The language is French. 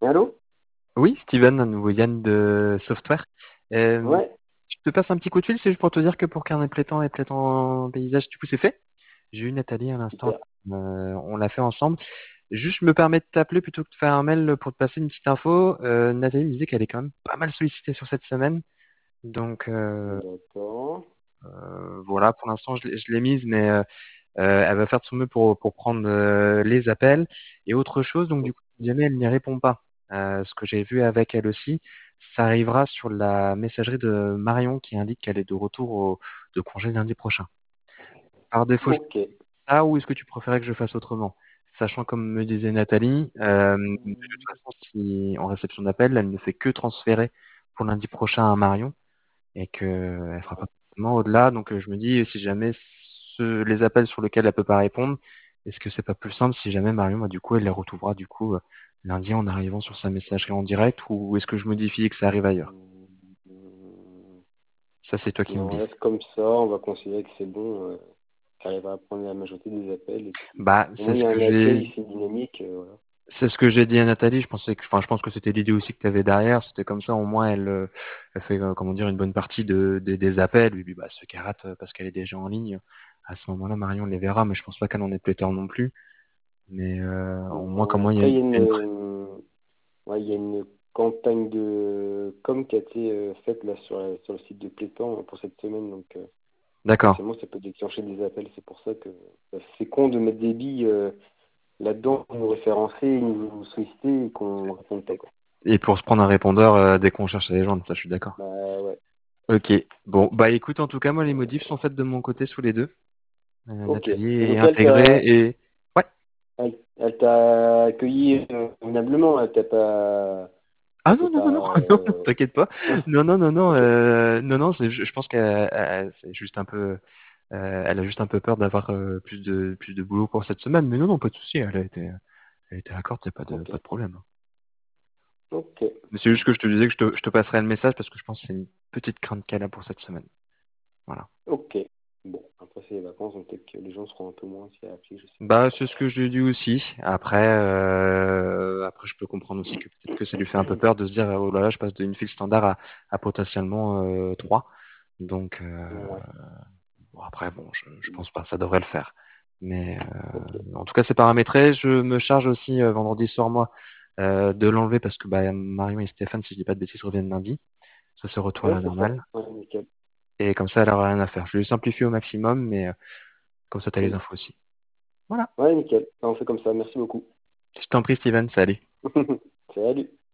Allô? Oui, Steven, à nouveau Yann de Software. Euh, Ouais, je te passe un petit coup de fil, c'est juste pour te dire que pour Carnet Plétan et Plétan Paysage, du coup, c'est fait. J'ai eu Nathalie à l'instant, super. on l'a fait ensemble. Juste, je me permets de t'appeler plutôt que de faire un mail pour te passer une petite info. Nathalie me disait qu'elle est quand même pas mal sollicitée sur cette semaine. Donc, D'accord. voilà, pour l'instant, je l'ai mise, mais elle va faire de son mieux pour prendre les appels et autre chose. Donc du coup, si jamais elle n'y répond pas, ce que j'ai vu avec elle aussi, ça arrivera sur la messagerie de Marion qui indique qu'elle est de retour de congé lundi prochain. Par défaut, je Ok. fais ça ou est-ce que tu préférais que je fasse autrement? Sachant, comme me disait Nathalie, de toute façon, si en réception d'appel, elle ne fait que transférer pour lundi prochain à Marion et qu'elle fera pas forcément au-delà. Donc je me dis, si jamais les appels sur lesquels elle peut pas répondre, est-ce que c'est pas plus simple si jamais Marion, bah, du coup, elle les retrouvera du coup lundi en arrivant sur sa messagerie en direct ou est-ce que je modifie et que ça arrive ailleurs? Ça, c'est toi qui me Non, on dis. reste comme ça, on va considérer que c'est bon, qu'elle arrivera à prendre la majorité des appels, et puis Bah, au moins il y a un accueil, c'est dynamique, voilà. c'est ce que j'ai dit à Nathalie. Je pense que c'était l'idée aussi que tu avais derrière. C'était comme ça, au moins, elle fait, comment dire, une bonne partie des appels. Et puis, bah, ceux qu'elle rate parce qu'elle est déjà en ligne, à ce moment-là, Marion les verra, mais je pense pas qu'elle en ait pléthore non plus. Mais au moins, comme Non, moi, après, il y a une ouais, il y a une campagne de com qui a été faite là sur le site de Plétan pour cette semaine, donc D'accord. potentiellement ça peut déclencher des appels. C'est pour ça que c'est con de mettre des billes là-dedans pour nous référencer, nous solliciter et qu'on ne réponde pas, quoi. Et pour se prendre un répondeur dès qu'on cherche à les joindre, ça, je suis d'accord. Bah ouais. Ok. Bon, bah écoute, en tout cas, moi, les modifs sont faites de mon côté sous les deux. Ok. Nathalie Et est donc intégrée et ouais. elle t'a accueilli convenablement, elle t'a pas, Ah c'est non, non, non, non, pas, non, non, t'inquiète pas. Non, non, non, non, ok, non, non, je pense qu'elle c'est juste un peu, elle a juste un peu peur d'avoir plus de boulot pour cette semaine. Mais non, non, pas de souci, elle était à corde, y a ok, pas de problème. ok, Mais c'est juste que je te disais que je te passerai le message parce que je pense que c'est une petite crainte qu'elle a pour cette semaine. Voilà. ok. Bon, après c'est les vacances, donc peut-être que les gens seront un peu moins s'il y a appli, je sais pas. Bah, c'est ce que je lui dis aussi. Après, je peux comprendre aussi que peut-être que ça lui fait un peu peur de se dire, oh là là, je passe d'une file standard à potentiellement 3. Donc, Ouais, bon, après, bon, je pense pas, ça devrait le faire. Mais ok. en tout cas, c'est paramétré. Je me charge aussi vendredi soir, moi, de l'enlever parce que bah, Marion et Stéphane, si je dis pas de bêtises, reviennent lundi. Ça se retourne à Ouais, la c'est ça. normale. Ouais, nickel. Et comme ça, elle aura rien à faire. Je lui simplifie au maximum, mais comme ça, tu as les Cool. infos aussi. Voilà. Ouais, nickel. On fait comme ça, merci beaucoup. Je t'en prie, Steven, salut. Salut.